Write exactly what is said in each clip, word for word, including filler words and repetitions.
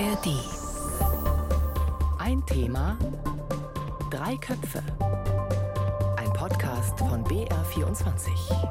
A R D. Ein Thema, drei Köpfe. Ein Podcast von B R vierundzwanzig.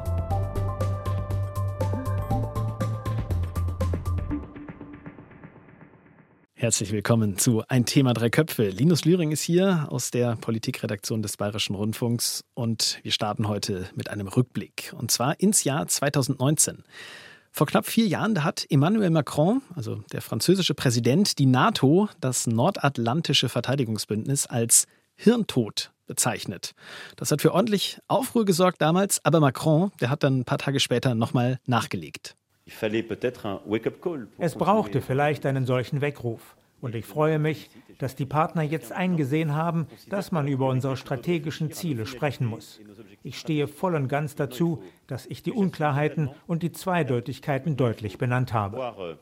Herzlich willkommen zu Ein Thema, drei Köpfe. Linus Lühring ist hier aus der Politikredaktion des Bayerischen Rundfunks und wir starten heute mit einem Rückblick und zwar ins Jahr zweitausendneunzehn. Vor knapp vier Jahren, da hat Emmanuel Macron, also der französische Präsident, die NATO, das nordatlantische Verteidigungsbündnis, als Hirntod bezeichnet. Das hat für ordentlich Aufruhr gesorgt damals, aber Macron, der hat dann ein paar Tage später nochmal nachgelegt. Es brauchte vielleicht einen solchen Weckruf. Und ich freue mich, dass die Partner jetzt eingesehen haben, dass man über unsere strategischen Ziele sprechen muss. Ich stehe voll und ganz dazu, dass ich die Unklarheiten und die Zweideutigkeiten deutlich benannt habe.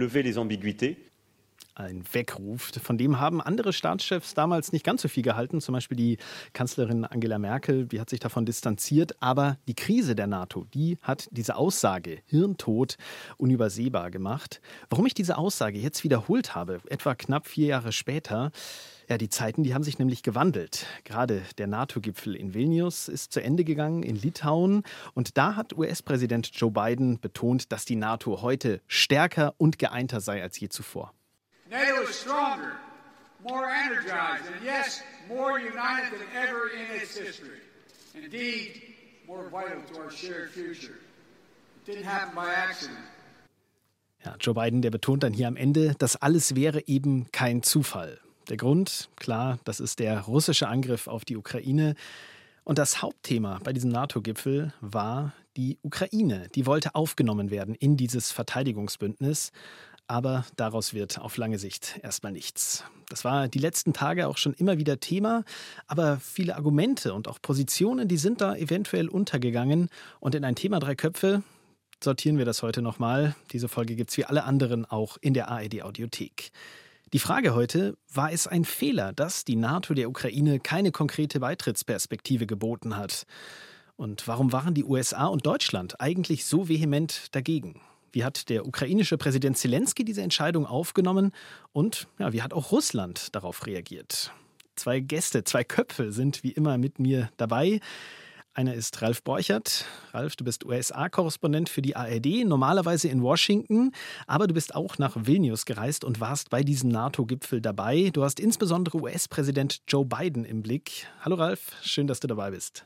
Ein Weckruf, von dem haben andere Staatschefs damals nicht ganz so viel gehalten. Zum Beispiel die Kanzlerin Angela Merkel, die hat sich davon distanziert. Aber die Krise der NATO, die hat diese Aussage, Hirntod, unübersehbar gemacht. Warum ich diese Aussage jetzt wiederholt habe, etwa knapp vier Jahre später, ja, die Zeiten, die haben sich nämlich gewandelt. Gerade der NATO-Gipfel in Vilnius ist zu Ende gegangen, in Litauen. Und da hat U S-Präsident Joe Biden betont, dass die NATO heute stärker und geeinter sei als je zuvor. NATO is stronger, more energized, and yes, more united than ever in its history. Indeed, more vital to our shared future. It didn't happen by accident. Ja, Joe Biden, der betont dann hier am Ende, das alles wäre eben kein Zufall. Der Grund, klar, das ist der russische Angriff auf die Ukraine. Und das Hauptthema bei diesem NATO-Gipfel war die Ukraine. Die wollte aufgenommen werden in dieses Verteidigungsbündnis. Aber daraus wird auf lange Sicht erstmal nichts. Das war die letzten Tage auch schon immer wieder Thema. Aber viele Argumente und auch Positionen, die sind da eventuell untergegangen. Und in ein Thema drei Köpfe sortieren wir das heute nochmal. Diese Folge gibt es wie alle anderen auch in der A R D-Audiothek. Die Frage heute, war es ein Fehler, dass die NATO der Ukraine keine konkrete Beitrittsperspektive geboten hat? Und warum waren die U S A und Deutschland eigentlich so vehement dagegen? Wie hat der ukrainische Präsident Zelensky diese Entscheidung aufgenommen? Und ja, wie hat auch Russland darauf reagiert? Zwei Gäste, zwei Köpfe sind wie immer mit mir dabei. Einer ist Ralf Borchert. Ralf, du bist U S A-Korrespondent für die A R D, normalerweise in Washington. Aber du bist auch nach Vilnius gereist und warst bei diesem NATO-Gipfel dabei. Du hast insbesondere U S-Präsident Joe Biden im Blick. Hallo Ralf, schön, dass du dabei bist.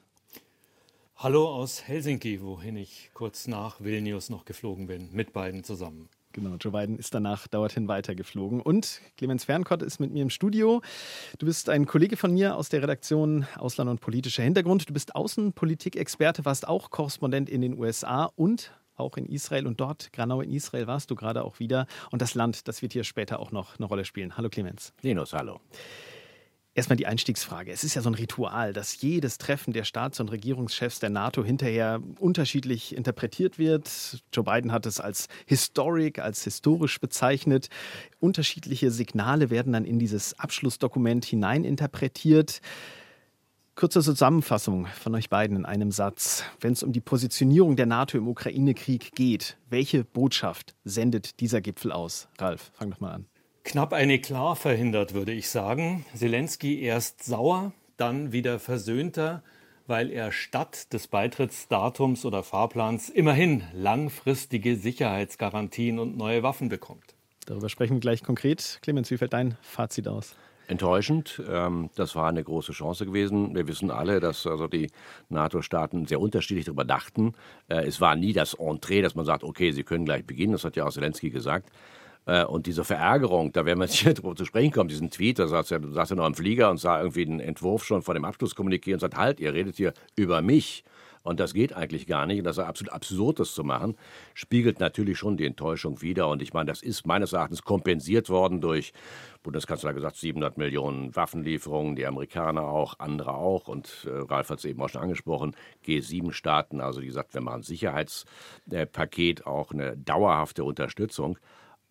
Hallo aus Helsinki, wohin ich kurz nach Vilnius noch geflogen bin, mit beiden zusammen. Genau, Joe Biden ist danach dorthin weitergeflogen. Und Clemens Fernkott ist mit mir im Studio. Du bist ein Kollege von mir aus der Redaktion Ausland und politischer Hintergrund. Du bist Außenpolitik-Experte, warst auch Korrespondent in den U S A und auch in Israel. Und dort, genau in Israel, warst du gerade auch wieder. Und das Land, das wird hier später auch noch eine Rolle spielen. Hallo Clemens. Linus, hallo. Erstmal die Einstiegsfrage. Es ist ja so ein Ritual, dass jedes Treffen der Staats- und Regierungschefs der NATO hinterher unterschiedlich interpretiert wird. Joe Biden hat es als historic, als historisch bezeichnet. Unterschiedliche Signale werden dann in dieses Abschlussdokument hineininterpretiert. Kurze Zusammenfassung von euch beiden in einem Satz. Wenn es um die Positionierung der NATO im Ukraine-Krieg geht, welche Botschaft sendet dieser Gipfel aus? Ralf, fang doch mal an. Knapp ein Eklat verhindert, würde ich sagen. Zelensky erst sauer, dann wieder versöhnter, weil er statt des Beitrittsdatums oder Fahrplans immerhin langfristige Sicherheitsgarantien und neue Waffen bekommt. Darüber sprechen wir gleich konkret. Clemens, wie fällt dein Fazit aus? Enttäuschend. Das war eine große Chance gewesen. Wir wissen alle, dass also die NATO-Staaten sehr unterschiedlich darüber dachten. Es war nie das Entree, dass man sagt, okay, sie können gleich beginnen. Das hat ja auch Zelensky gesagt. Und diese Verärgerung, da werden wir sicher drüber zu sprechen kommen, diesen Tweet, da saß er, saß er noch im Flieger und sah irgendwie den Entwurf schon vor dem Abschlusskommuniqué und sagt, halt, ihr redet hier über mich. Und das geht eigentlich gar nicht. Und das ist absolut absurd, das zu machen, spiegelt natürlich schon die Enttäuschung wider. Und ich meine, das ist meines Erachtens kompensiert worden durch, Bundeskanzler gesagt, siebenhundert Millionen Waffenlieferungen, die Amerikaner auch, andere auch. Und äh, Ralf hat es eben auch schon angesprochen, G sieben Staaten, also wie gesagt, wir machen ein Sicherheitspaket, auch eine dauerhafte Unterstützung.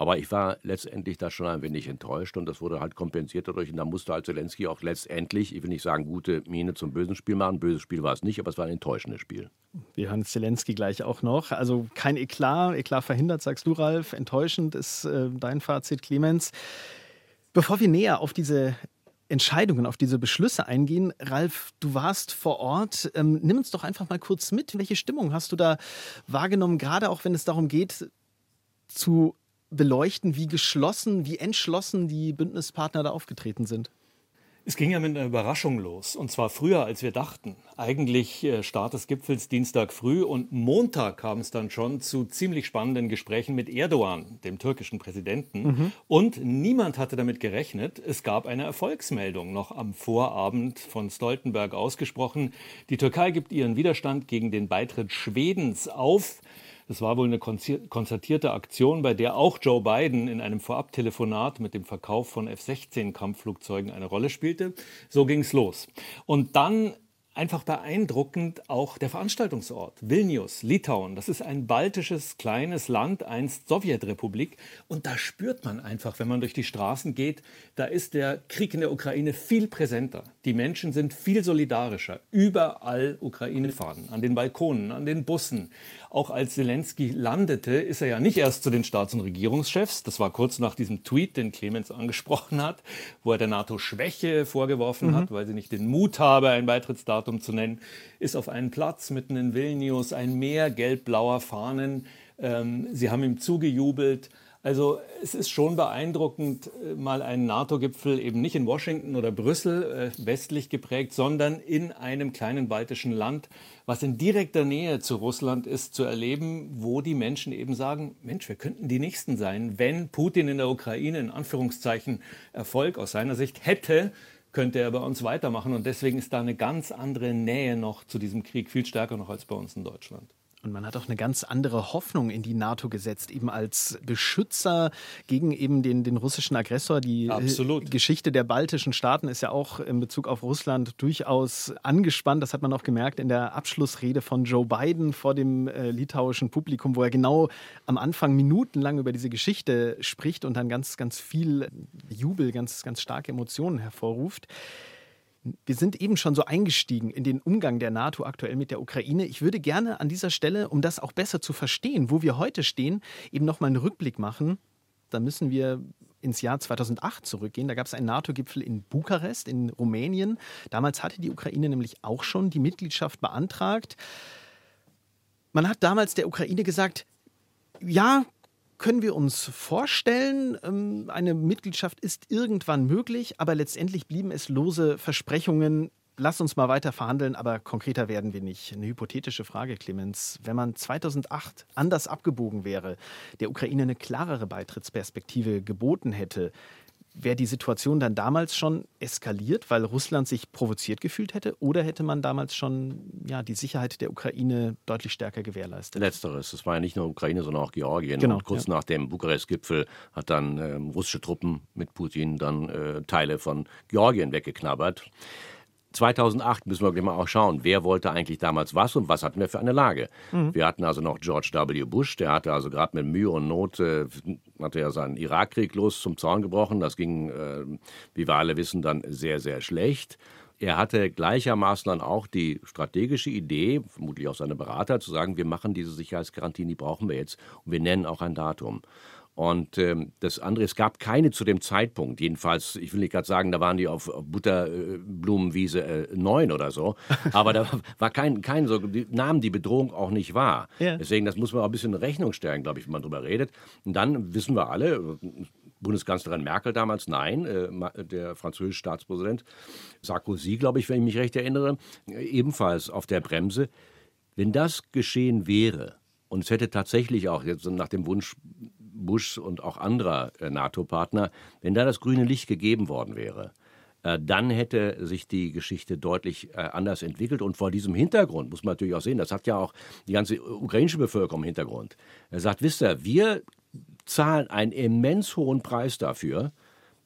Aber ich war letztendlich da schon ein wenig enttäuscht und das wurde halt kompensiert dadurch. Und da musste halt Zelensky auch letztendlich, ich will nicht sagen, gute Miene zum bösen Spiel machen. Böses Spiel war es nicht, aber es war ein enttäuschendes Spiel. Wir hören Zelensky gleich auch noch. Also kein Eklat, Eklat verhindert, sagst du, Ralf. Enttäuschend ist äh, dein Fazit, Clemens. Bevor wir näher auf diese Entscheidungen, auf diese Beschlüsse eingehen, Ralf, du warst vor Ort. Ähm, nimm uns doch einfach mal kurz mit. Welche Stimmung hast du da wahrgenommen, gerade auch wenn es darum geht, zu beleuchten, wie geschlossen, wie entschlossen die Bündnispartner da aufgetreten sind? Es ging ja mit einer Überraschung los, und zwar früher, als wir dachten. Eigentlich äh, Start des Gipfels Dienstag früh und Montag kam es dann schon zu ziemlich spannenden Gesprächen mit Erdogan, dem türkischen Präsidenten. Mhm. Und niemand hatte damit gerechnet. Es gab eine Erfolgsmeldung noch am Vorabend von Stoltenberg ausgesprochen. Die Türkei gibt ihren Widerstand gegen den Beitritt Schwedens auf. Das war wohl eine konzertierte Aktion, bei der auch Joe Biden in einem Vorabtelefonat mit dem Verkauf von F sechzehn Kampfflugzeugen eine Rolle spielte. So ging es los. Und dann einfach beeindruckend auch der Veranstaltungsort. Vilnius, Litauen, das ist ein baltisches kleines Land, einst Sowjetrepublik. Und da spürt man einfach, wenn man durch die Straßen geht, da ist der Krieg in der Ukraine viel präsenter. Die Menschen sind viel solidarischer. Überall Ukraine-Fahnen, an den Balkonen, an den Bussen. Auch als Zelensky landete, ist er ja nicht erst zu den Staats- und Regierungschefs. Das war kurz nach diesem Tweet, den Clemens angesprochen hat, wo er der NATO Schwäche vorgeworfen mhm. hat, weil sie nicht den Mut habe, ein Beitrittsdatum zu nennen, ist auf einen Platz mitten in Vilnius, ein Meer gelb-blauer Fahnen. Ähm, sie haben ihm zugejubelt. Also es ist schon beeindruckend, mal einen NATO-Gipfel eben nicht in Washington oder Brüssel, äh, westlich geprägt, sondern in einem kleinen baltischen Land, was in direkter Nähe zu Russland ist, zu erleben, wo die Menschen eben sagen, Mensch, wir könnten die Nächsten sein. Wenn Putin in der Ukraine in Anführungszeichen Erfolg aus seiner Sicht hätte, könnte er bei uns weitermachen. Und deswegen ist da eine ganz andere Nähe noch zu diesem Krieg, viel stärker noch als bei uns in Deutschland. Und man hat auch eine ganz andere Hoffnung in die NATO gesetzt, eben als Beschützer gegen eben den, den russischen Aggressor. Die Absolut. Geschichte der baltischen Staaten ist ja auch in Bezug auf Russland durchaus angespannt. Das hat man auch gemerkt in der Abschlussrede von Joe Biden vor dem äh, litauischen Publikum, wo er genau am Anfang minutenlang über diese Geschichte spricht und dann ganz, ganz viel Jubel, ganz, ganz starke Emotionen hervorruft. Wir sind eben schon so eingestiegen in den Umgang der NATO aktuell mit der Ukraine. Ich würde gerne an dieser Stelle, um das auch besser zu verstehen, wo wir heute stehen, eben nochmal einen Rückblick machen. Da müssen wir ins Jahr zweitausendacht zurückgehen. Da gab es einen NATO-Gipfel in Bukarest in Rumänien. Damals hatte die Ukraine nämlich auch schon die Mitgliedschaft beantragt. Man hat damals der Ukraine gesagt, ja, können wir uns vorstellen, eine Mitgliedschaft ist irgendwann möglich, aber letztendlich blieben es lose Versprechungen. Lass uns mal weiter verhandeln, aber konkreter werden wir nicht. Eine hypothetische Frage, Clemens. Wenn man zweitausendacht anders abgebogen wäre, der Ukraine eine klarere Beitrittsperspektive geboten hätte, wäre die Situation dann damals schon eskaliert, weil Russland sich provoziert gefühlt hätte? Oder hätte man damals schon ja, die Sicherheit der Ukraine deutlich stärker gewährleistet? Letzteres. Es war ja nicht nur Ukraine, sondern auch Georgien. Genau, und kurz ja. nach dem Bukarest-Gipfel hat dann äh, russische Truppen mit Putin dann äh, Teile von Georgien weggeknabbert. zweitausendacht müssen wir gleich mal auch schauen, wer wollte eigentlich damals was und was hatten wir für eine Lage. Mhm. Wir hatten also noch George W. Bush, der hatte also gerade mit Mühe und Not, äh, hatte ja seinen Irakkrieg los zum Zaun gebrochen. Das ging, äh, wie wir alle wissen, dann sehr, sehr schlecht. Er hatte gleichermaßen dann auch die strategische Idee, vermutlich auch seine Berater, zu sagen, wir machen diese Sicherheitsgarantien, die brauchen wir jetzt und wir nennen auch ein Datum. Und ähm, das andere, es gab keine zu dem Zeitpunkt, jedenfalls, ich will nicht gerade sagen, da waren die auf, auf Butterblumenwiese äh, neun oder so, aber da war kein, kein so, die nahmen die Bedrohung auch nicht wahr. Ja. Deswegen, das muss man auch ein bisschen in Rechnung stellen, glaube ich, wenn man darüber redet. Und dann wissen wir alle, Bundeskanzlerin Merkel damals, nein, äh, der französische Staatspräsident Sarkozy, glaube ich, wenn ich mich recht erinnere, äh, ebenfalls auf der Bremse. Wenn das geschehen wäre, und es hätte tatsächlich auch jetzt nach dem Wunsch Bush und auch anderer äh, NATO-Partner, wenn da das grüne Licht gegeben worden wäre, äh, dann hätte sich die Geschichte deutlich äh, anders entwickelt. Und vor diesem Hintergrund muss man natürlich auch sehen, das hat ja auch die ganze ukrainische Bevölkerung im Hintergrund. Er sagt, wisst ihr, wir zahlen einen immens hohen Preis dafür,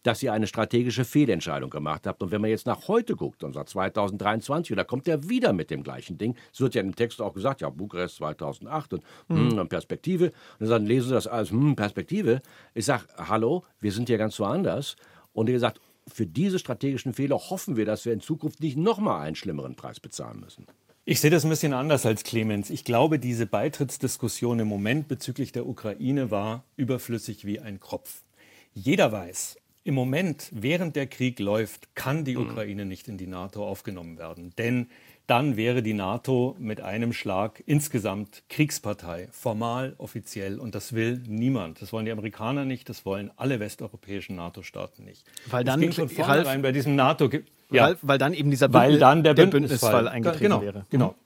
dass ihr eine strategische Fehlentscheidung gemacht habt. Und wenn man jetzt nach heute guckt, und sagt zwanzig dreiundzwanzig, und da kommt er wieder mit dem gleichen Ding. Es wird ja im Text auch gesagt, ja, Bukarest zweitausendacht und, hm, und Perspektive. Und dann lesen sie das als hm, Perspektive. Ich sage, hallo, wir sind hier ganz woanders. Und ihr sagt, für diese strategischen Fehler hoffen wir, dass wir in Zukunft nicht nochmal einen schlimmeren Preis bezahlen müssen. Ich sehe das ein bisschen anders als Clemens. Ich glaube, diese Beitrittsdiskussion im Moment bezüglich der Ukraine war überflüssig wie ein Kropf. Jeder weiß, im Moment, während der Krieg läuft, kann die Ukraine nicht in die NATO aufgenommen werden. Denn dann wäre die NATO mit einem Schlag insgesamt Kriegspartei, formal, offiziell. Und das will niemand. Das wollen die Amerikaner nicht, das wollen alle westeuropäischen NATO-Staaten nicht. Weil dann, das ging von vornherein bei diesem NATO... Ja, weil, weil dann eben dieser Bündnis, weil dann der, der Bündnisfall, Bündnisfall eingetreten genau, wäre. Genau.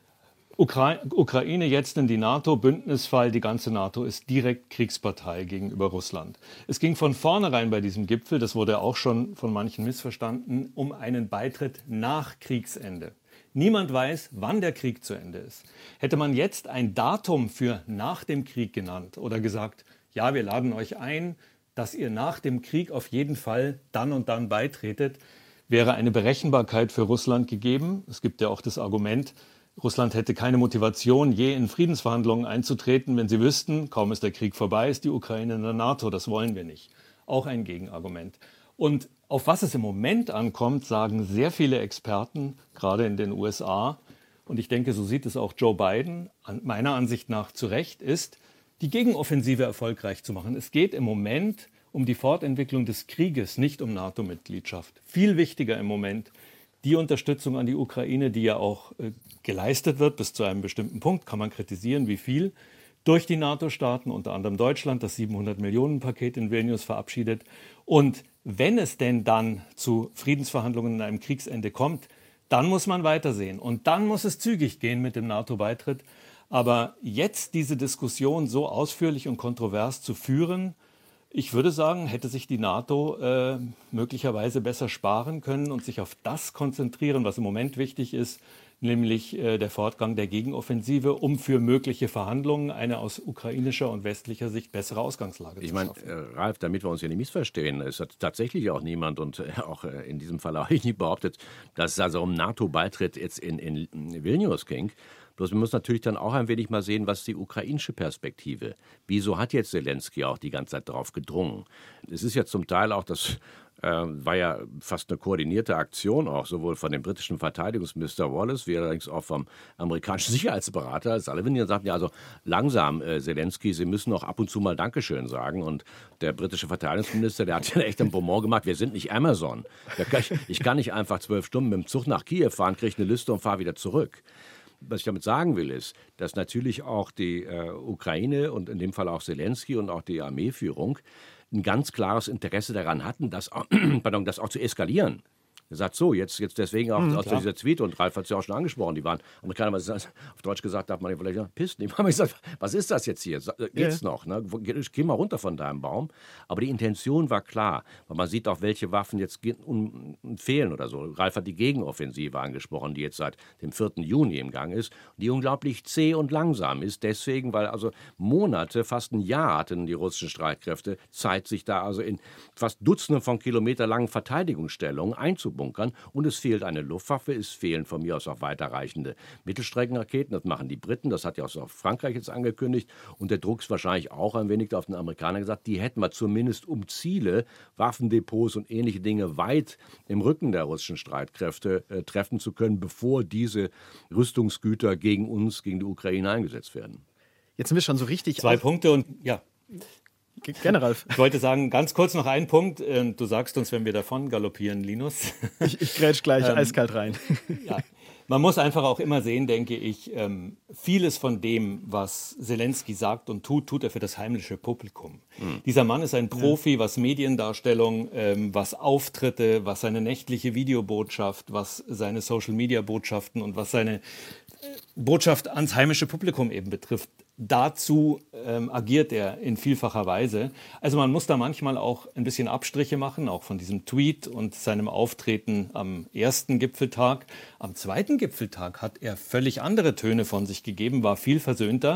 Ukra- Ukraine jetzt in die NATO, Bündnisfall, die ganze NATO ist direkt Kriegspartei gegenüber Russland. Es ging von vornherein bei diesem Gipfel, das wurde auch schon von manchen missverstanden, um einen Beitritt nach Kriegsende. Niemand weiß, wann der Krieg zu Ende ist. Hätte man jetzt ein Datum für nach dem Krieg genannt oder gesagt, ja, wir laden euch ein, dass ihr nach dem Krieg auf jeden Fall dann und dann beitretet, wäre eine Berechenbarkeit für Russland gegeben. Es gibt ja auch das Argument, Russland hätte keine Motivation, je in Friedensverhandlungen einzutreten, wenn sie wüssten, kaum ist der Krieg vorbei, ist die Ukraine in der NATO. Das wollen wir nicht. Auch ein Gegenargument. Und auf was es im Moment ankommt, sagen sehr viele Experten, gerade in den U S A, und ich denke, so sieht es auch Joe Biden, meiner Ansicht nach zu Recht, ist, die Gegenoffensive erfolgreich zu machen. Es geht im Moment um die Fortentwicklung des Krieges, nicht um NATO-Mitgliedschaft. Viel wichtiger im Moment die Unterstützung an die Ukraine, die ja auch äh, geleistet wird, bis zu einem bestimmten Punkt, kann man kritisieren, wie viel, durch die NATO-Staaten, unter anderem Deutschland, das siebenhundert-Millionen-Paket in Vilnius verabschiedet. Und wenn es denn dann zu Friedensverhandlungen in einem Kriegsende kommt, dann muss man weitersehen. Und dann muss es zügig gehen mit dem NATO-Beitritt. Aber jetzt diese Diskussion so ausführlich und kontrovers zu führen, ich würde sagen, hätte sich die NATO äh, möglicherweise besser sparen können und sich auf das konzentrieren, was im Moment wichtig ist, nämlich äh, der Fortgang der Gegenoffensive, um für mögliche Verhandlungen eine aus ukrainischer und westlicher Sicht bessere Ausgangslage ich zu mein, schaffen. Ich meine, Ralf, damit wir uns hier nicht missverstehen, es hat tatsächlich auch niemand und äh, auch äh, in diesem Fall habe ich nicht behauptet, dass es also um NATO-Beitritt jetzt in, in, in Vilnius ging. Bloß wir müssen natürlich dann auch ein wenig mal sehen, was die ukrainische Perspektive. Wieso hat jetzt Zelensky auch die ganze Zeit darauf gedrungen? Es ist ja zum Teil auch, das äh, war ja fast eine koordinierte Aktion auch, sowohl von dem britischen Verteidigungsminister Wallace, wie allerdings auch vom amerikanischen Sicherheitsberater Sullivan, die sagten ja also langsam, äh, Zelensky, Sie müssen auch ab und zu mal Dankeschön sagen. Und der britische Verteidigungsminister, der hat ja echt ein Bonbon gemacht, wir sind nicht Amazon. Kann ich, ich kann nicht einfach zwölf Stunden mit dem Zug nach Kiew fahren, kriege eine Liste und fahre wieder zurück. Was ich damit sagen will, ist, dass natürlich auch die äh, Ukraine und in dem Fall auch Zelensky und auch die Armeeführung ein ganz klares Interesse daran hatten, das auch, pardon, das auch zu eskalieren. Er sagt so, jetzt, jetzt deswegen auch mhm, aus dieser Tweet, und Ralf hat es ja auch schon angesprochen, die waren Amerikaner, was ist, auf Deutsch gesagt, darf man vielleicht ja, pissen. Die haben gesagt, was ist das jetzt hier? Geht's yeah. noch? Ne? Geh mal runter von deinem Baum. Aber die Intention war klar, weil man sieht auch, welche Waffen jetzt fehlen oder so. Ralf hat die Gegenoffensive angesprochen, die jetzt seit dem vierten Juni im Gang ist, die unglaublich zäh und langsam ist. Deswegen, weil also Monate, fast ein Jahr hatten die russischen Streitkräfte Zeit, sich da also in fast Dutzenden von Kilometer langen Verteidigungsstellungen einzubauen. Und es fehlt eine Luftwaffe, es fehlen von mir aus auch weiterreichende Mittelstreckenraketen. Das machen die Briten, das hat ja auch Frankreich jetzt angekündigt. Und der Druck ist wahrscheinlich auch ein wenig auf den Amerikaner gesagt, die hätten wir zumindest um Ziele, Waffendepots und ähnliche Dinge weit im Rücken der russischen Streitkräfte äh, treffen zu können, bevor diese Rüstungsgüter gegen uns, gegen die Ukraine eingesetzt werden. Jetzt sind wir schon so richtig... Zwei Punkte und ja... Generell. Ich wollte sagen, ganz kurz noch einen Punkt. Du sagst uns, wenn wir davon galoppieren, Linus. Ich, ich grätsch gleich ähm, eiskalt rein. Ja. Man muss einfach auch immer sehen, denke ich, vieles von dem, was Zelensky sagt und tut, tut er für das heimische Publikum. Mhm. Dieser Mann ist ein Profi, was Mediendarstellung, was Auftritte, was seine nächtliche Videobotschaft, was seine Social-Media-Botschaften und was seine Botschaft ans heimische Publikum eben betrifft. Dazu ähm, agiert er in vielfacher Weise. Also man muss da manchmal auch ein bisschen Abstriche machen, auch von diesem Tweet und seinem Auftreten am ersten Gipfeltag. Am zweiten Gipfeltag hat er völlig andere Töne von sich gegeben, war viel versöhnter,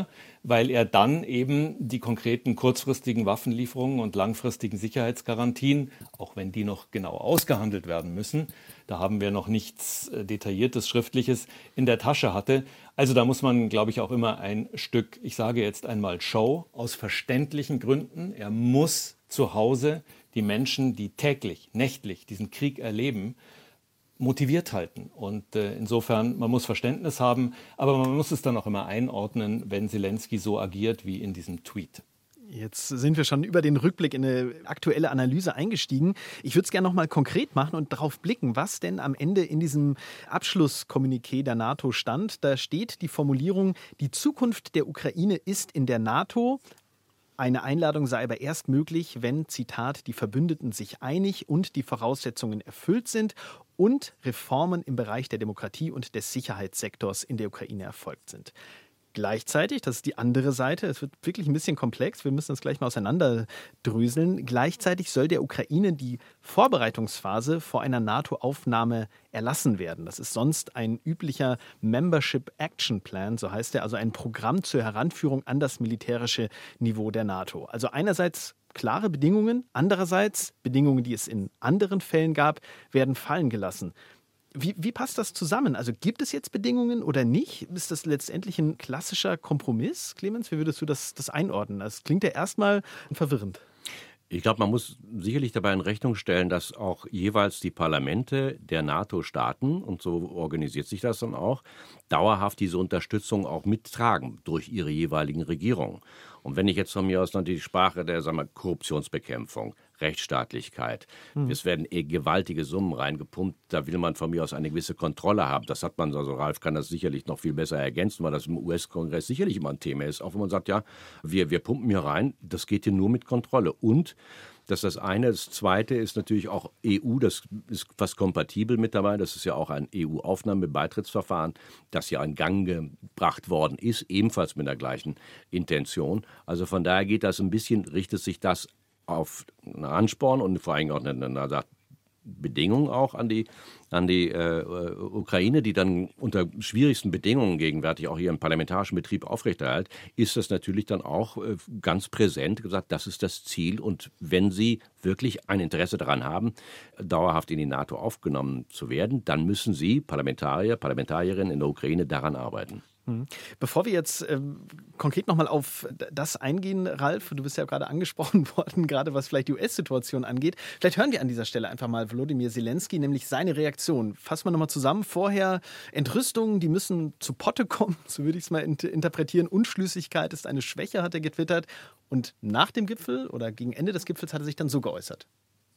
weil er dann eben die konkreten kurzfristigen Waffenlieferungen und langfristigen Sicherheitsgarantien, auch wenn die noch genau ausgehandelt werden müssen, da haben wir noch nichts äh, Detailliertes, Schriftliches, in der Tasche hatte. Also da muss man, glaube ich, auch immer ein Stück, ich sage jetzt einmal Show, aus verständlichen Gründen. Er muss zu Hause die Menschen, die täglich, nächtlich diesen Krieg erleben, motiviert halten. Und äh, insofern, man muss Verständnis haben, aber man muss es dann auch immer einordnen, wenn Zelensky so agiert wie in diesem Tweet. Jetzt sind wir schon über den Rückblick in eine aktuelle Analyse eingestiegen. Ich würde es gerne noch mal konkret machen und darauf blicken, was denn am Ende in diesem Abschlusskommuniqué der NATO stand. Da steht die Formulierung, die Zukunft der Ukraine ist in der NATO. Eine Einladung sei aber erst möglich, wenn, Zitat, die Verbündeten sich einig und die Voraussetzungen erfüllt sind und Reformen im Bereich der Demokratie und des Sicherheitssektors in der Ukraine erfolgt sind. Gleichzeitig, das ist die andere Seite, es wird wirklich ein bisschen komplex, wir müssen das gleich mal auseinanderdröseln, gleichzeitig soll der Ukraine die Vorbereitungsphase vor einer NATO-Aufnahme erlassen werden. Das ist sonst ein üblicher Membership Action Plan, so heißt er, also ein Programm zur Heranführung an das militärische Niveau der NATO. Also einerseits klare Bedingungen, andererseits Bedingungen, die es in anderen Fällen gab, werden fallen gelassen. Wie, wie passt das zusammen? Also gibt es jetzt Bedingungen oder nicht? Ist das letztendlich ein klassischer Kompromiss? Clemens, wie würdest du das, das einordnen? Das klingt ja erstmal verwirrend. Ich glaube, man muss sicherlich dabei in Rechnung stellen, dass auch jeweils die Parlamente der NATO-Staaten, und so organisiert sich das dann auch, dauerhaft diese Unterstützung auch mittragen durch ihre jeweiligen Regierungen. Und wenn ich jetzt von mir aus noch die Sprache der, sagen wir, Korruptionsbekämpfung, Rechtsstaatlichkeit, hm. es werden eh gewaltige Summen reingepumpt, da will man von mir aus eine gewisse Kontrolle haben. Das hat man, also Ralf kann das sicherlich noch viel besser ergänzen, weil das im U S-Kongress sicherlich immer ein Thema ist. Auch wenn man sagt, ja, wir, wir pumpen hier rein, das geht hier nur mit Kontrolle. Und das ist das eine. Das zweite ist natürlich auch E U, das ist fast kompatibel mit dabei. Das ist ja auch ein E U-Aufnahmebeitrittsverfahren, das ja in Gang gebracht worden ist, ebenfalls mit der gleichen Intention. Also von daher geht das ein bisschen, richtet sich das auf einen Ansporn und vor allem auch eine, eine Bedingung auch an die, an die äh, Ukraine, die dann unter schwierigsten Bedingungen gegenwärtig auch ihren parlamentarischen Betrieb aufrechterhält, ist das natürlich dann auch äh, ganz präsent gesagt, das ist das Ziel. Und wenn sie wirklich ein Interesse daran haben, dauerhaft in die NATO aufgenommen zu werden, dann müssen sie, Parlamentarier, Parlamentarierinnen in der Ukraine, daran arbeiten. Bevor wir jetzt ähm, konkret nochmal auf das eingehen, Ralf, du bist ja gerade angesprochen worden, gerade was vielleicht die U S-Situation angeht. Vielleicht hören wir an dieser Stelle einfach mal Volodymyr Zelensky, nämlich seine Reaktion. Fassen wir nochmal zusammen. Vorher Entrüstungen, die müssen zu Potte kommen, so würde ich es mal interpretieren. Unschlüssigkeit ist eine Schwäche, hat er getwittert. Und nach dem Gipfel oder gegen Ende des Gipfels hat er sich dann so geäußert.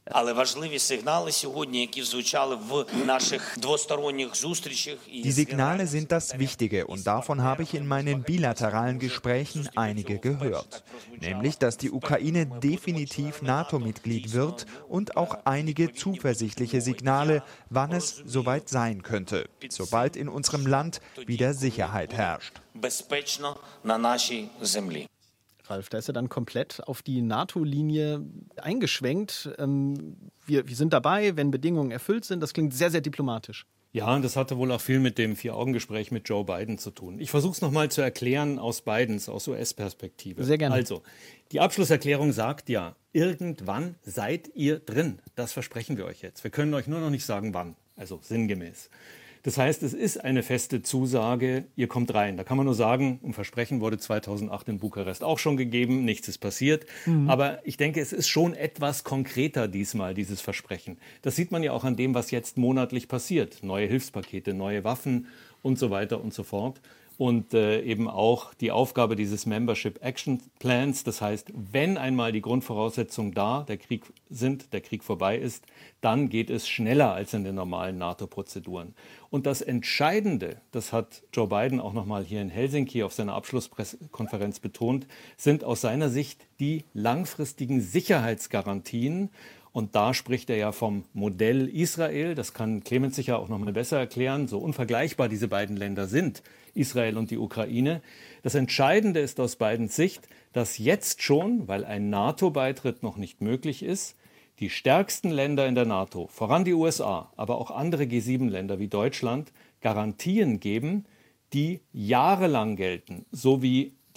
Die Signale sind das Wichtige und davon habe ich in meinen bilateralen Gesprächen einige gehört. Nämlich, dass die Ukraine definitiv NATO-Mitglied wird und auch einige zuversichtliche Signale, wann es soweit sein könnte, sobald in unserem Land wieder Sicherheit herrscht. Ralf, da ist er dann komplett auf die NATO-Linie eingeschwenkt. Ähm, wir, wir sind dabei, wenn Bedingungen erfüllt sind. Das klingt sehr, sehr diplomatisch. Ja, und das hatte wohl auch viel mit dem Vier-Augen-Gespräch mit Joe Biden zu tun. Ich versuche es nochmal zu erklären aus Bidens, aus U S-Perspektive. Sehr gerne. Also, die Abschlusserklärung sagt ja, irgendwann seid ihr drin. Das versprechen wir euch jetzt. Wir können euch nur noch nicht sagen, wann. Also sinngemäß. Das heißt, es ist eine feste Zusage, ihr kommt rein. Da kann man nur sagen, ein Versprechen wurde zweitausendacht in Bukarest auch schon gegeben, nichts ist passiert. Mhm. Aber ich denke, es ist schon etwas konkreter diesmal, dieses Versprechen. Das sieht man ja auch an dem, was jetzt monatlich passiert. Neue Hilfspakete, neue Waffen und so weiter und so fort. Und äh, eben auch die Aufgabe dieses Membership Action Plans. Das heißt, wenn einmal die Grundvoraussetzungen da, der Krieg sind, der Krieg vorbei ist, dann geht es schneller als in den normalen NATO-Prozeduren. Und das Entscheidende, das hat Joe Biden auch nochmal hier in Helsinki auf seiner Abschlusskonferenz betont, sind aus seiner Sicht die langfristigen Sicherheitsgarantien. Und da spricht er ja vom Modell Israel. Das kann Clemens sicher auch noch mal besser erklären. So unvergleichbar diese beiden Länder sind, Israel und die Ukraine. Das Entscheidende ist aus Bidens Sicht, dass jetzt schon, weil ein NATO-Beitritt noch nicht möglich ist, die stärksten Länder in der NATO, voran die U S A, aber auch andere G sieben Länder wie Deutschland, Garantien geben, die jahrelang gelten, so wie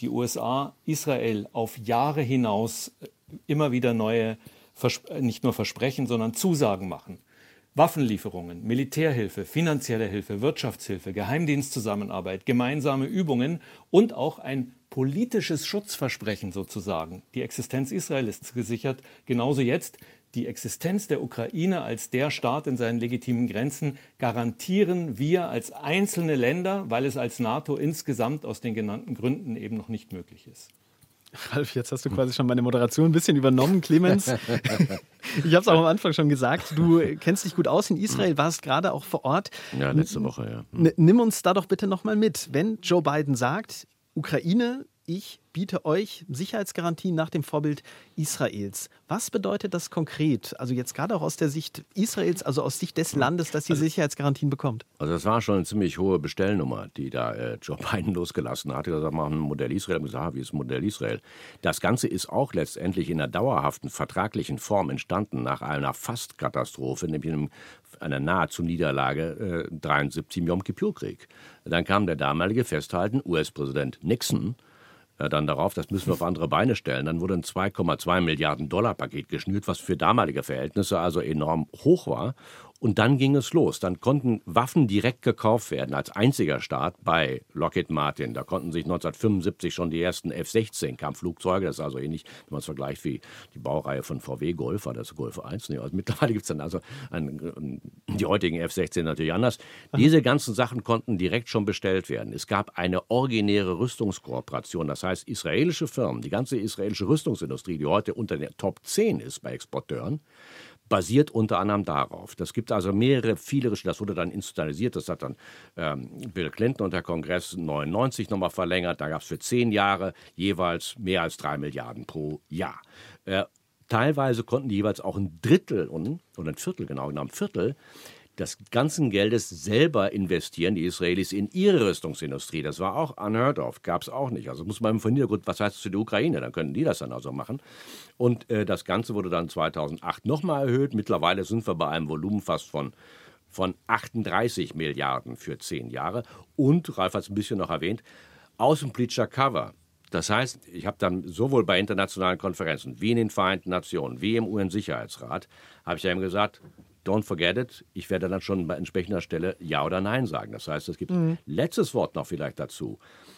die U S A Israel auf Jahre hinaus immer wieder neue, nicht nur Versprechen, sondern Zusagen machen. Waffenlieferungen, Militärhilfe, finanzielle Hilfe, Wirtschaftshilfe, Geheimdienstzusammenarbeit, gemeinsame Übungen und auch ein politisches Schutzversprechen sozusagen. Die Existenz Israel ist gesichert, genauso jetzt. Die Existenz der Ukraine als der Staat in seinen legitimen Grenzen garantieren wir als einzelne Länder, weil es als NATO insgesamt aus den genannten Gründen eben noch nicht möglich ist. Ralf, jetzt hast du quasi schon meine Moderation ein bisschen übernommen, Clemens. Ich habe es auch am Anfang schon gesagt, du kennst dich gut aus in Israel, warst gerade auch vor Ort. Ja, letzte Woche, ja. N- nimm uns da doch bitte nochmal mit. Wenn Joe Biden sagt, Ukraine, ich biete euch Sicherheitsgarantien nach dem Vorbild Israels. Was bedeutet das konkret? Also jetzt gerade auch aus der Sicht Israels, also aus Sicht des Landes, das die Sicherheitsgarantien bekommt. Also das war schon eine ziemlich hohe Bestellnummer, die da äh, Joe Biden losgelassen hat. Er hat gesagt, machen ein Modell Israel. Und gesagt, wie ist Modell Israel? Das Ganze ist auch letztendlich in einer dauerhaften vertraglichen Form entstanden nach einer Fastkatastrophe, nämlich in einem, einer nahezu Niederlage äh, dreiundsiebzig im Yom Kippur-Krieg. Dann kam der damalige Festhalten, U S-Präsident Nixon, dann darauf, das müssen wir auf andere Beine stellen. Dann wurde ein zwei Komma zwei Milliarden Dollar Paket geschnürt, was für damalige Verhältnisse also enorm hoch war. Und dann ging es los. Dann konnten Waffen direkt gekauft werden, als einziger Staat bei Lockheed Martin. Da konnten sich neunzehnhundertfünfundsiebzig schon die ersten F sechzehn Kampfflugzeuge, das ist also ähnlich, wenn man es vergleicht wie die Baureihe von V W Golf, war das Golf eins. Nee, also mittlerweile gibt es dann also ein, die heutigen F sechzehn natürlich anders. Diese ganzen Sachen konnten direkt schon bestellt werden. Es gab eine originäre Rüstungskooperation, das heißt israelische Firmen, die ganze israelische Rüstungsindustrie, die heute unter der Top zehn ist bei Exporteuren, basiert unter anderem darauf. Das gibt also mehrere, viele, das wurde dann institutionalisiert, das hat dann ähm, Bill Clinton und der Kongress neunundneunzig nochmal verlängert, da gab es für zehn Jahre jeweils mehr als drei Milliarden pro Jahr. Äh, teilweise konnten die jeweils auch ein Drittel, oder ein Viertel genau genommen, ein Viertel des ganzen Geldes selber investieren, die Israelis, in ihre Rüstungsindustrie. Das war auch unheard of, gab es auch nicht. Also muss man im Hintergrund, was heißt das für die Ukraine? Dann können die das dann also machen. Und äh, das Ganze wurde dann zweitausendacht nochmal erhöht. Mittlerweile sind wir bei einem Volumen fast von, von achtunddreißig Milliarden für zehn Jahre. Und, Ralf hat es ein bisschen noch erwähnt, außenpolitischer Cover. Das heißt, ich habe dann sowohl bei internationalen Konferenzen wie in den Vereinten Nationen, wie im U N-Sicherheitsrat, habe ich ja eben gesagt, don't forget it, ich werde dann schon bei entsprechender Stelle Ja oder Nein sagen. Das heißt, es gibt mhm. letztes Wort noch vielleicht dazu.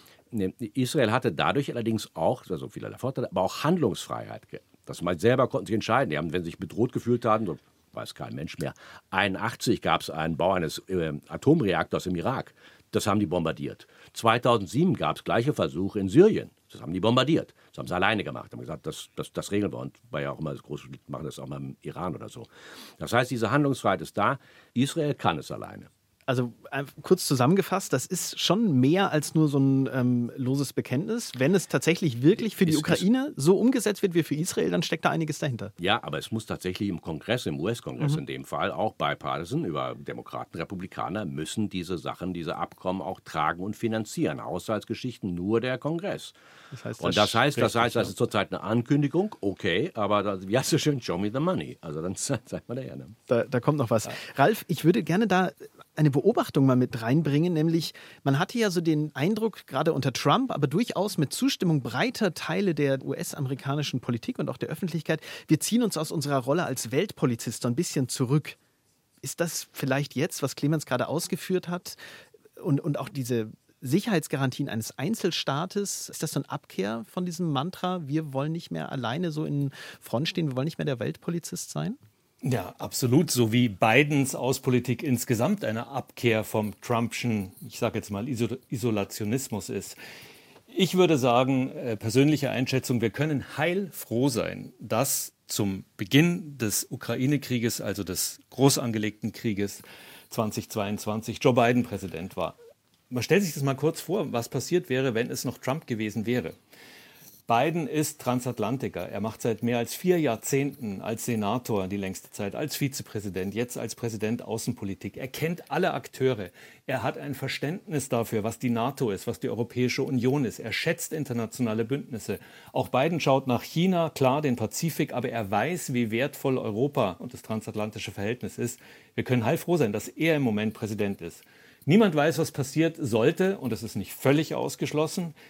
Israel hatte dadurch allerdings auch, also vielerlei Vorteile, aber auch Handlungsfreiheit. Das mal selber konnten sich entscheiden. Die haben, wenn sie sich bedroht gefühlt haben, so weiß kein Mensch mehr, einundachtzig gab es einen Bau eines äh, Atomreaktors im Irak. Das haben die bombardiert. zweitausendsieben gab es gleiche Versuche in Syrien. Das haben die bombardiert. Das haben sie alleine gemacht. Haben gesagt, das, das, das regeln wir. Und war ja auch immer das große, machen das auch mal im Iran oder so. Das heißt, diese Handlungsfreiheit ist da. Israel kann es alleine. Also äh, kurz zusammengefasst, das ist schon mehr als nur so ein ähm, loses Bekenntnis. Wenn es tatsächlich wirklich für die ist, Ukraine so umgesetzt wird wie für Israel, dann steckt da einiges dahinter. Ja, aber es muss tatsächlich im Kongress, im U S-Kongress Mhm. in dem Fall, auch bipartisan, über Demokraten, Republikaner, müssen diese Sachen, diese Abkommen auch tragen und finanzieren. Haushaltsgeschichten nur der Kongress. Das heißt, und das heißt, das heißt, das ist zurzeit eine Ankündigung, okay, aber das, wie heißt es schön, show me the money. Also dann sagt man da ja. Ne? Da, da kommt noch was. Ja. Ralf, ich würde gerne da eine Beobachtung mal mit reinbringen, nämlich man hatte ja so den Eindruck, gerade unter Trump, aber durchaus mit Zustimmung breiter Teile der U S-amerikanischen Politik und auch der Öffentlichkeit, wir ziehen uns aus unserer Rolle als Weltpolizist so ein bisschen zurück. Ist das vielleicht jetzt, was Clemens gerade ausgeführt hat, und, und auch diese Sicherheitsgarantien eines Einzelstaates, ist das so eine Abkehr von diesem Mantra, wir wollen nicht mehr alleine so in Front stehen, wir wollen nicht mehr der Weltpolizist sein? Ja, absolut. So wie Bidens Außenpolitik insgesamt eine Abkehr vom Trumpschen, ich sage jetzt mal, Isolationismus ist. Ich würde sagen, äh, persönliche Einschätzung, wir können heilfroh sein, dass zum Beginn des Ukraine-Krieges, also des groß angelegten Krieges zweitausendzweiundzwanzig, Joe Biden Präsident war. Man stellt sich das mal kurz vor, was passiert wäre, wenn es noch Trump gewesen wäre. Biden ist Transatlantiker. Er macht seit mehr als vier Jahrzehnten als Senator die längste Zeit, als Vizepräsident, jetzt als Präsident Außenpolitik. Er kennt alle Akteure. Er hat ein Verständnis dafür, was die NATO ist, was die Europäische Union ist. Er schätzt internationale Bündnisse. Auch Biden schaut nach China, klar, den Pazifik, aber er weiß, wie wertvoll Europa und das transatlantische Verhältnis ist. Wir können heilfroh sein, dass er im Moment Präsident ist. Niemand weiß, was passiert sollte, und das ist nicht völlig ausgeschlossen,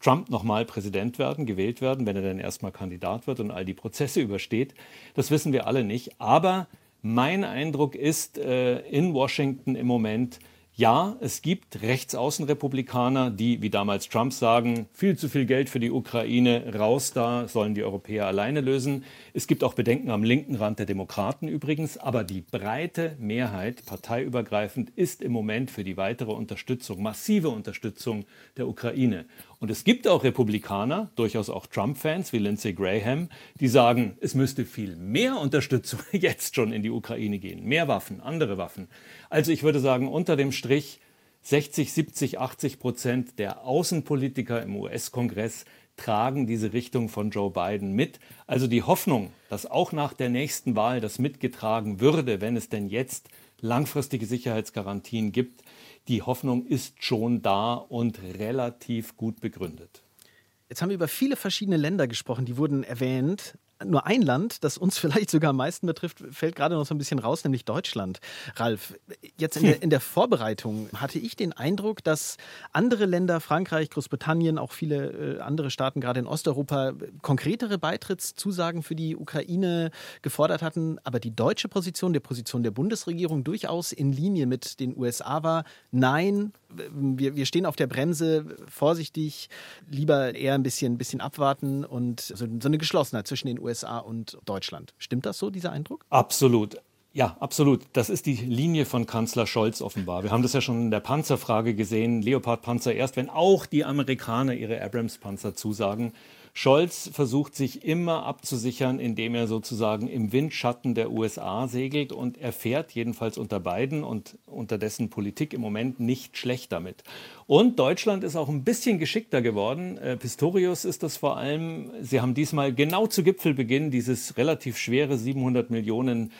Trump nochmal Präsident werden, gewählt werden, wenn er dann erstmal Kandidat wird und all die Prozesse übersteht. Das wissen wir alle nicht. Aber mein Eindruck ist äh, in Washington im Moment, ja, es gibt Rechtsaußenrepublikaner, die, wie damals Trump, sagen, viel zu viel Geld für die Ukraine, raus da, sollen die Europäer alleine lösen. Es gibt auch Bedenken am linken Rand der Demokraten übrigens, aber die breite Mehrheit, parteiübergreifend, ist im Moment für die weitere Unterstützung, massive Unterstützung der Ukraine. Und es gibt auch Republikaner, durchaus auch Trump-Fans wie Lindsey Graham, die sagen, es müsste viel mehr Unterstützung jetzt schon in die Ukraine gehen. Mehr Waffen, andere Waffen. Also ich würde sagen, unter dem Strich sechzig, siebzig, achtzig Prozent der Außenpolitiker im U S-Kongress tragen diese Richtung von Joe Biden mit. Also die Hoffnung, dass auch nach der nächsten Wahl das mitgetragen würde, wenn es denn jetzt langfristige Sicherheitsgarantien gibt, die Hoffnung ist schon da und relativ gut begründet. Jetzt haben wir über viele verschiedene Länder gesprochen, die wurden erwähnt. Nur ein Land, das uns vielleicht sogar am meisten betrifft, fällt gerade noch so ein bisschen raus, nämlich Deutschland. Ralf, jetzt in der, in der Vorbereitung hatte ich den Eindruck, dass andere Länder, Frankreich, Großbritannien, auch viele äh, andere Staaten, gerade in Osteuropa, konkretere Beitrittszusagen für die Ukraine gefordert hatten. Aber die deutsche Position, der Position der Bundesregierung durchaus in Linie mit den U S A war, nein, wir, wir stehen auf der Bremse, vorsichtig, lieber eher ein bisschen, ein bisschen abwarten und so, so eine Geschlossenheit zwischen den U S A und Deutschland. Stimmt das so, dieser Eindruck? Absolut. Ja, absolut. Das ist die Linie von Kanzler Scholz offenbar. Wir haben das ja schon in der Panzerfrage gesehen. Leopard-Panzer erst, wenn auch die Amerikaner ihre Abrams-Panzer zusagen. Scholz versucht sich immer abzusichern, indem er sozusagen im Windschatten der U S A segelt, und er fährt jedenfalls unter Biden und unter dessen Politik im Moment nicht schlecht damit. Und Deutschland ist auch ein bisschen geschickter geworden. Äh, Pistorius ist das vor allem. Sie haben diesmal genau zu Gipfelbeginn dieses relativ schwere siebenhundert Millionen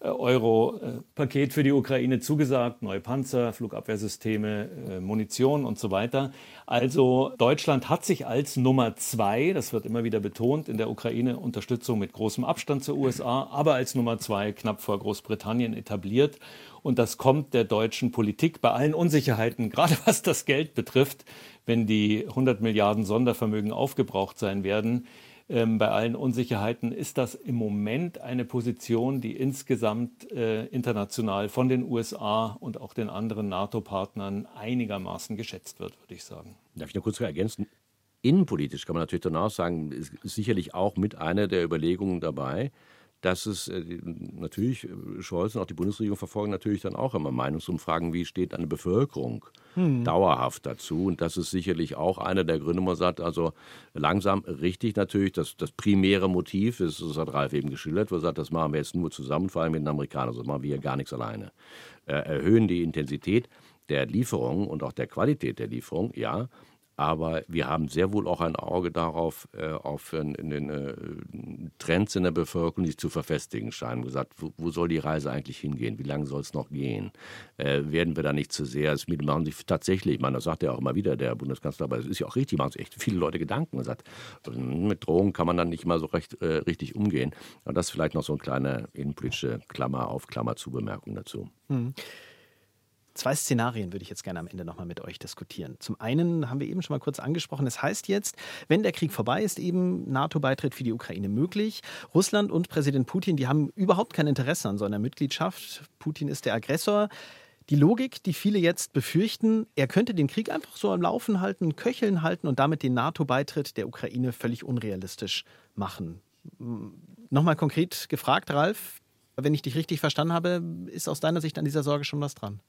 Euro äh, Paket für die Ukraine zugesagt, neue Panzer, Flugabwehrsysteme, äh, Munition und so weiter. Also Deutschland hat sich als Nummer zwei, das wird immer wieder betont, in der Ukraine Unterstützung mit großem Abstand zur U S A, aber als Nummer zwei knapp vor Großbritannien etabliert. Und das kommt der deutschen Politik bei allen Unsicherheiten, gerade was das Geld betrifft, wenn die hundert Milliarden Sondervermögen aufgebraucht sein werden. Ähm, bei allen Unsicherheiten ist das im Moment eine Position, die insgesamt äh, international von den U S A und auch den anderen NATO-Partnern einigermaßen geschätzt wird, würde ich sagen. Darf ich noch kurz ergänzen? Innenpolitisch kann man natürlich dann auch sagen, ist sicherlich auch mit einer der Überlegungen dabei, dass es äh, natürlich Scholz und auch die Bundesregierung verfolgen natürlich dann auch immer Meinungsumfragen, wie steht eine Bevölkerung hm. dauerhaft dazu. Und das ist sicherlich auch einer der Gründe, wo man sagt, also langsam richtig natürlich, das, das primäre Motiv ist, das hat Ralf eben geschildert, wo er sagt, das machen wir jetzt nur zusammen, vor allem mit den Amerikanern, das machen wir hier gar nichts alleine. Äh, erhöhen die Intensität der Lieferung und auch der Qualität der Lieferung, ja. Aber wir haben sehr wohl auch ein Auge darauf, äh, auf in, in den äh, Trends in der Bevölkerung, die sich zu verfestigen scheinen. Wir haben gesagt, wo, wo soll die Reise eigentlich hingehen? Wie lange soll es noch gehen? Äh, werden wir da nicht zu sehr? Es machen sich tatsächlich, ich meine, das sagt ja auch immer wieder der Bundeskanzler, aber es ist ja auch richtig, machen sich echt viele Leute Gedanken. Er sagt, mit Drohungen kann man dann nicht mal so recht, äh, richtig umgehen. Und das ist vielleicht noch so eine kleine innenpolitische Klammer auf, Klammer zu Bemerkung dazu. Mhm. Zwei Szenarien würde ich jetzt gerne am Ende nochmal mit euch diskutieren. Zum einen haben wir eben schon mal kurz angesprochen, es heißt jetzt, wenn der Krieg vorbei ist, eben NATO-Beitritt für die Ukraine möglich. Russland und Präsident Putin, die haben überhaupt kein Interesse an so einer Mitgliedschaft. Putin ist der Aggressor. Die Logik, die viele jetzt befürchten, er könnte den Krieg einfach so am Laufen halten, köcheln halten und damit den NATO-Beitritt der Ukraine völlig unrealistisch machen. Nochmal konkret gefragt, Ralf, wenn ich dich richtig verstanden habe, ist aus deiner Sicht an dieser Sorge schon was dran?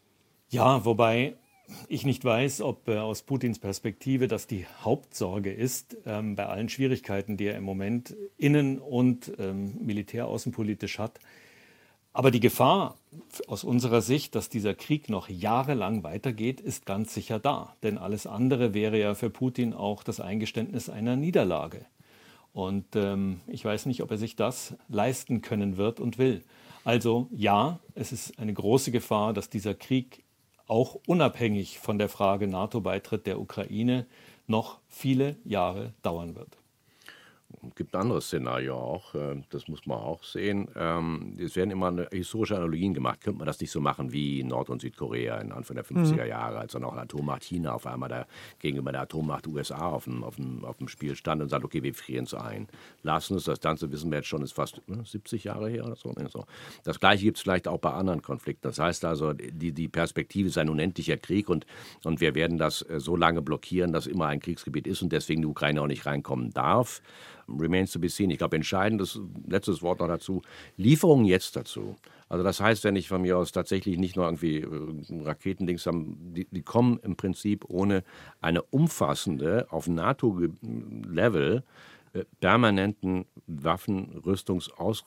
Ja, wobei ich nicht weiß, ob äh, aus Putins Perspektive das die Hauptsorge ist, ähm, bei allen Schwierigkeiten, die er im Moment innen- und ähm, militäraußenpolitisch hat. Aber die Gefahr aus unserer Sicht, dass dieser Krieg noch jahrelang weitergeht, ist ganz sicher da. Denn alles andere wäre ja für Putin auch das Eingeständnis einer Niederlage. Und ähm, ich weiß nicht, ob er sich das leisten können wird und will. Also ja, es ist eine große Gefahr, dass dieser Krieg auch unabhängig von der Frage NATO-Beitritt der Ukraine noch viele Jahre dauern wird. gibt ein anderes Szenario auch, das muss man auch sehen. Es werden immer historische Analogien gemacht. Könnte man das nicht so machen wie Nord- und Südkorea in Anfang der fünfziger Jahre, als dann auch Atommacht China auf einmal da gegenüber der Atommacht U S A auf dem, auf dem, auf dem Spiel stand und sagt, okay, wir frieren es ein. Lassen uns das Ganze, wissen wir jetzt schon, ist fast ne, siebzig Jahre her oder so. Das Gleiche gibt es vielleicht auch bei anderen Konflikten. Das heißt also, die, die Perspektive ist ein unendlicher Krieg und, und wir werden das so lange blockieren, dass immer ein Kriegsgebiet ist und deswegen die Ukraine auch nicht reinkommen darf. Remains to be seen. Ich glaube, entscheidendes, letztes Wort noch dazu, Lieferungen jetzt dazu. Also das heißt, wenn ich von mir aus tatsächlich nicht nur irgendwie äh, Raketendings haben, die, die kommen im Prinzip ohne eine umfassende, auf NATO-Level äh, permanenten Waffen-, Rüstungs-,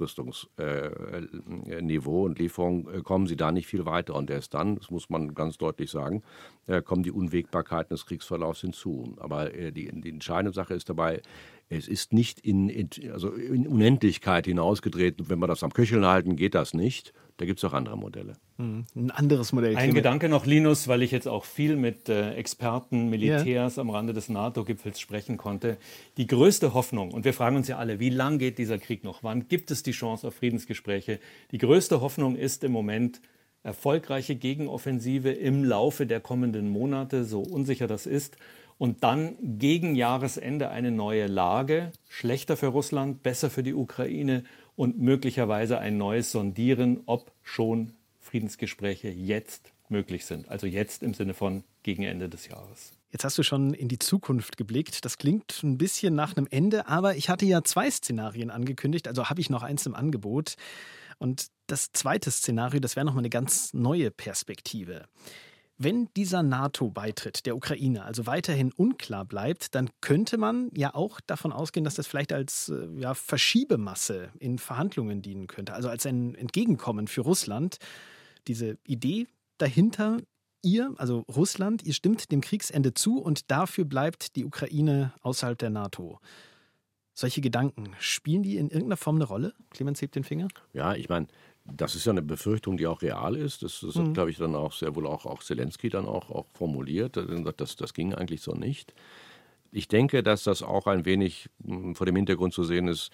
Ausrüstungsniveau äh, und Lieferung, äh, kommen sie da nicht viel weiter. Und erst dann, das muss man ganz deutlich sagen, äh, kommen die Unwägbarkeiten des Kriegsverlaufs hinzu. Aber äh, die, die entscheidende Sache ist dabei, es ist nicht in, in, also in Unendlichkeit hinausgedreht. Wenn wir das am Köcheln halten, geht das nicht. Da gibt es auch andere Modelle. Mhm. Ein anderes Modell. Ein Gedanke noch, Linus, weil ich jetzt auch viel mit äh, Experten, Militärs ja. am Rande des NATO-Gipfels sprechen konnte. Die größte Hoffnung, und wir fragen uns ja alle, wie lang geht dieser Krieg noch? Wann gibt es die Chance auf Friedensgespräche? Die größte Hoffnung ist im Moment erfolgreiche Gegenoffensive im Laufe der kommenden Monate, so unsicher das ist. Und dann gegen Jahresende eine neue Lage, schlechter für Russland, besser für die Ukraine und möglicherweise ein neues Sondieren, ob schon Friedensgespräche jetzt möglich sind. Also jetzt im Sinne von gegen Ende des Jahres. Jetzt hast du schon in die Zukunft geblickt. Das klingt ein bisschen nach einem Ende, aber ich hatte ja zwei Szenarien angekündigt, also habe ich noch eins im Angebot. Und das zweite Szenario, das wäre nochmal eine ganz neue Perspektive. Wenn dieser NATO-Beitritt der Ukraine also weiterhin unklar bleibt, dann könnte man ja auch davon ausgehen, dass das vielleicht als ja, Verschiebemasse in Verhandlungen dienen könnte, also als ein Entgegenkommen für Russland. Diese Idee dahinter, ihr, also Russland, ihr stimmt dem Kriegsende zu und dafür bleibt die Ukraine außerhalb der NATO. Solche Gedanken, spielen die in irgendeiner Form eine Rolle? Clemens hebt den Finger. Ja, ich meine, das ist ja eine Befürchtung, die auch real ist. Das, das mhm. hat, glaube ich, dann auch sehr wohl auch, auch Zelensky dann auch, auch formuliert. Das, das ging eigentlich so nicht. Ich denke, dass das auch ein wenig vor dem Hintergrund zu sehen ist,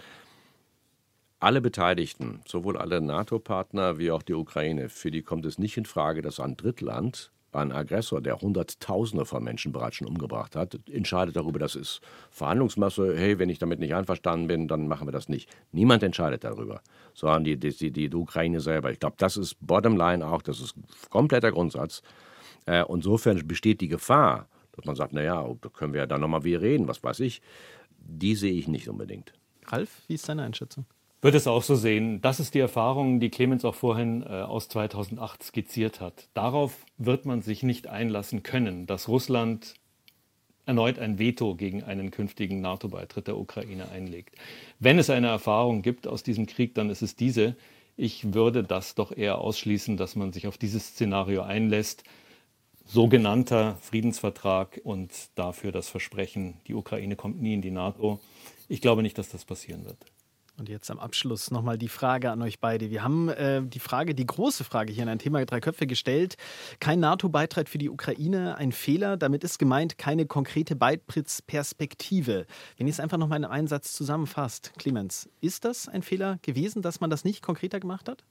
alle Beteiligten, sowohl alle NATO-Partner wie auch die Ukraine, für die kommt es nicht in Frage, dass ein Drittland, ein Aggressor, der Hunderttausende von Menschen bereits schon umgebracht hat, entscheidet darüber, das ist Verhandlungsmasse, hey, wenn ich damit nicht einverstanden bin, dann machen wir das nicht. Niemand entscheidet darüber, sondern die, die, die, die Ukraine selber. Ich glaube, das ist Bottomline auch, das ist kompletter Grundsatz. Äh, insofern besteht die Gefahr, dass man sagt, naja, da können wir ja dann nochmal wieder reden, was weiß ich. Die sehe ich nicht unbedingt. Ralf, wie ist deine Einschätzung? Würde es auch so sehen. Das ist die Erfahrung, die Clemens auch vorhin äh, aus zweitausendacht skizziert hat. Darauf wird man sich nicht einlassen können, dass Russland erneut ein Veto gegen einen künftigen NATO-Beitritt der Ukraine einlegt. Wenn es eine Erfahrung gibt aus diesem Krieg, dann ist es diese. Ich würde das doch eher ausschließen, dass man sich auf dieses Szenario einlässt. Sogenannter Friedensvertrag und dafür das Versprechen, die Ukraine kommt nie in die NATO. Ich glaube nicht, dass das passieren wird. Und jetzt am Abschluss nochmal die Frage an euch beide. Wir haben äh, die Frage, die große Frage hier in ein Thema Drei Köpfe gestellt. Kein NATO-Beitritt für die Ukraine, ein Fehler. Damit ist gemeint keine konkrete Beitrittsperspektive. Wenn ihr es einfach nochmal in einem Satz zusammenfasst. Clemens, ist das ein Fehler gewesen, dass man das nicht konkreter gemacht hat?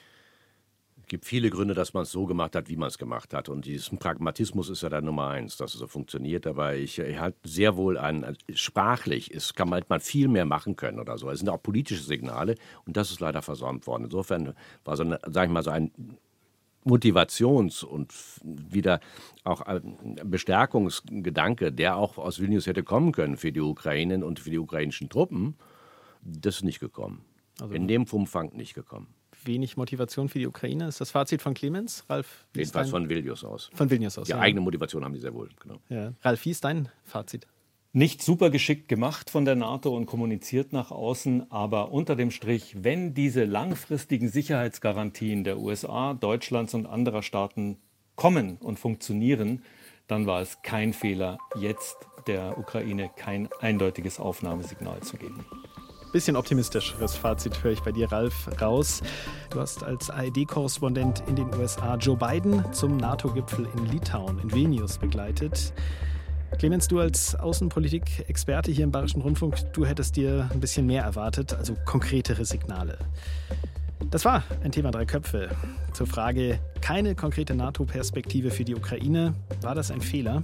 Es gibt viele Gründe, dass man es so gemacht hat, wie man es gemacht hat. Und diesen Pragmatismus ist ja der Nummer eins, dass es so funktioniert. Aber ich, ich halte sehr wohl an, sprachlich ist, kann man halt viel mehr machen können oder so. Es sind auch politische Signale und das ist leider versäumt worden. Insofern war so eine, sag ich mal, so ein Motivations- und wieder auch ein Bestärkungsgedanke, der auch aus Vilnius hätte kommen können für die Ukraine und für die ukrainischen Truppen, das ist nicht gekommen. Also in dem Umfang nicht gekommen. Wenig Motivation für die Ukraine. Ist das Fazit von Clemens? Ralf? Jedenfalls von Vilnius aus. Von Vilnius aus, Die ja. eigene Motivation haben die sehr wohl, genau. Ja. Ralf, wie ist dein Fazit? Nicht super geschickt gemacht von der NATO und kommuniziert nach außen, aber unter dem Strich, wenn diese langfristigen Sicherheitsgarantien der U S A, Deutschlands und anderer Staaten kommen und funktionieren, dann war es kein Fehler, jetzt der Ukraine kein eindeutiges Aufnahmesignal zu geben. Bisschen optimistischeres Fazit höre ich bei dir, Ralf, raus. Du hast als A R D-Korrespondent in den U S A Joe Biden zum NATO-Gipfel in Litauen, in Vilnius begleitet. Clemens, du als Außenpolitik-Experte hier im Bayerischen Rundfunk, du hättest dir ein bisschen mehr erwartet, also konkretere Signale. Das war ein Thema Drei Köpfe. Zur Frage, keine konkrete NATO-Perspektive für die Ukraine, war das ein Fehler?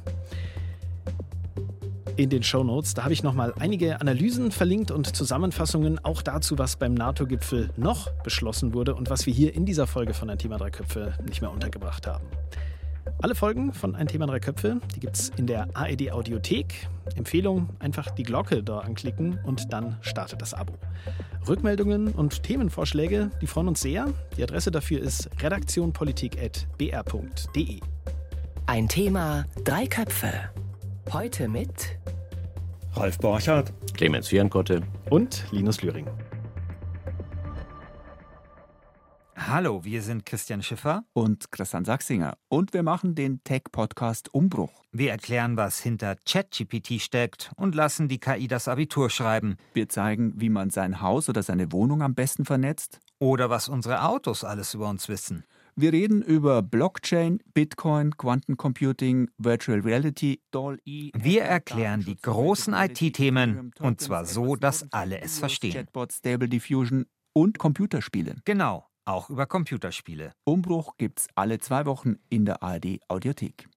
In den Shownotes, da habe ich nochmal einige Analysen verlinkt und Zusammenfassungen auch dazu, was beim NATO-Gipfel noch beschlossen wurde und was wir hier in dieser Folge von Ein Thema Drei Köpfe nicht mehr untergebracht haben. Alle Folgen von Ein Thema Drei Köpfe, die gibt es in der A R D-Audiothek. Empfehlung, einfach die Glocke da anklicken und dann startet das Abo. Rückmeldungen und Themenvorschläge, die freuen uns sehr. Die Adresse dafür ist redaktionpolitik at b r punkt d e. Ein Thema, drei Köpfe. Heute mit Ralf Borchardt, Clemens Vierenkotte und Linus Lühring. Hallo, wir sind Christian Schiffer und Christian Sachsinger und wir machen den Tech-Podcast Umbruch. Wir erklären, was hinter ChatGPT steckt und lassen die K I das Abitur schreiben. Wir zeigen, wie man sein Haus oder seine Wohnung am besten vernetzt. Oder was unsere Autos alles über uns wissen. Wir reden über Blockchain, Bitcoin, Quantencomputing, Virtual Reality, D A L L-E. Wir erklären die großen I T-Themen und zwar so, dass alle es verstehen. Chatbot, Stable Diffusion und Computerspiele. Genau, auch über Computerspiele. Umbruch gibt's alle zwei Wochen in der A R D-Audiothek.